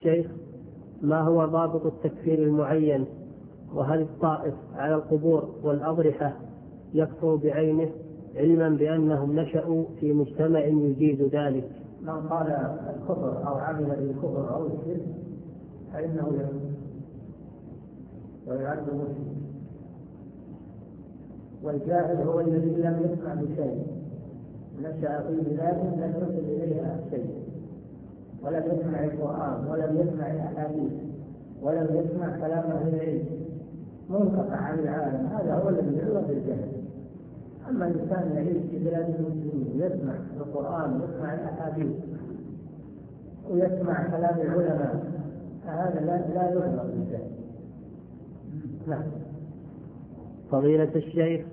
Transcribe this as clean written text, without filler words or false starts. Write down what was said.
شيخ، ما هو ضابط التكفير المعين؟ وهل الطائف على القبور والأضرحة يكفر بعينه علما بأنهم نشأوا في مجتمع يجيز ذلك؟ من قال الكفر أو عمل بالكفر أو الشرك فإنه يكفر ويعد مسلم. والجاهل هو الذي لم يسمع بشيء، نشأ في بلاد لم يصل إليها شيء، ولم يسمع القرآن ولم يسمع الأحاديث ولم يسمع كلام أهل العلم، منقطع عن العالم، هذا هو الذي يعرف بالجهل. أما الإنسان يعيش في بلاد المسلمين يسمع القرآن ويسمع الأحاديث ويسمع كلام العلماء، هذا لا يعرف بالجهل. فضيلة الشيخ،